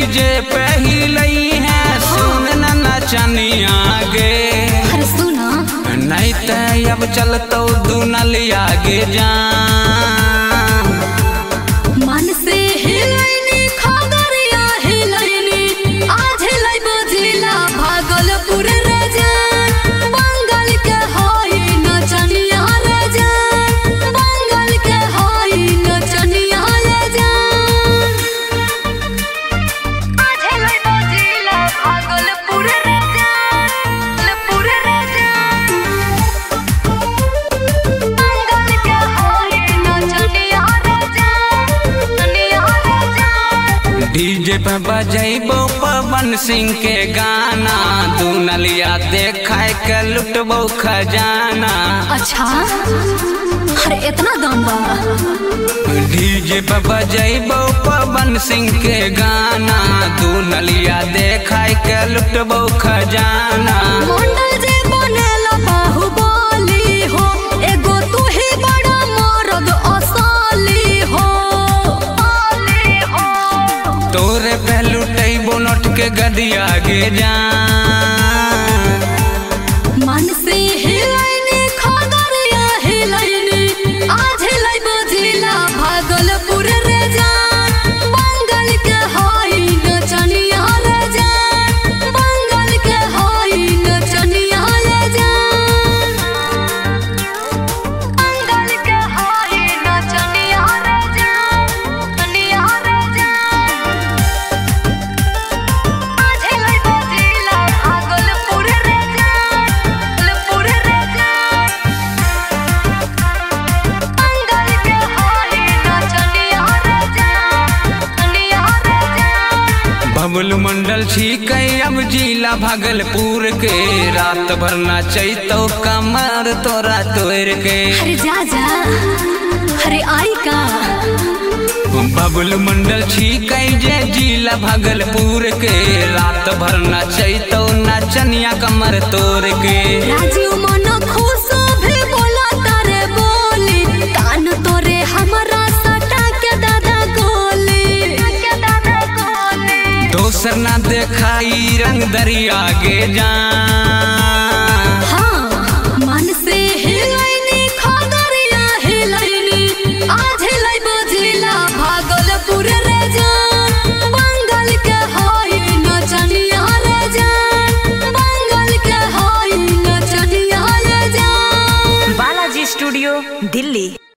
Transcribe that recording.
DJ पे ही लई है सुन न नचनिया गे। अरे सुना नहीं ते अब चलतो दुनलिया गे जान। मन से हिलैनी खगरिया हिलैनी आज हिलै बजिला भागलपुर रे जान। बंगाल के होई नचनिया रे जान। बंगाल के होई नचनिया रे जान। आज हिलै बजिला भागलपुर रे जान। भागलपुर रे जान। बंगाल के होई नचनिया रे जान। नचनिया रे जान। डीजे पे बजैबो पवन सिंह के गाना दुनलिया देखाय के लुटबो खजाना। अच्छा अरे इतना दाम बा। डीजे पे बजैबो पवन सिंह के गाना दुनलिया देखाय के लुटबो खजाना। मंडल जे बनेला बाहुबली हो एगो तू ही बड़ा मर्द असली हो। तोरे पे लुटैबो नोट के गदिया गे जान। मन से हिलैनी खगरिया हिलैनी आज हिलै बजिला भागलपुर रे जान। बंगाल के होई नचनिया रे जान। बंगाल के होई नचनिया रे जान। बंगाल के होई नचनिया रे जान। नचनिया रे जान। आज हिलै बजिला भागलपुर रे जान। भागलपुर रे जान। बंगाल के होई नचनिया रे जान। नचनिया रे जान। बबलू मंडल छीकै अब जिला भागलपुर के रात भर नचैतो कमर तोरा तोड़ के। अरे जा जा अरे आई का। बबलू मंडल छीकै जे जिला भागलपुर के रात भर नचैतो नचनिया कमर तोड़ के। राजीव मन खुश भी बोला तारे बोली कान तोरे हमरा सटा के दादा गोली। के दादा गोली दोसर ना देखाई रंग दरिया गे जान।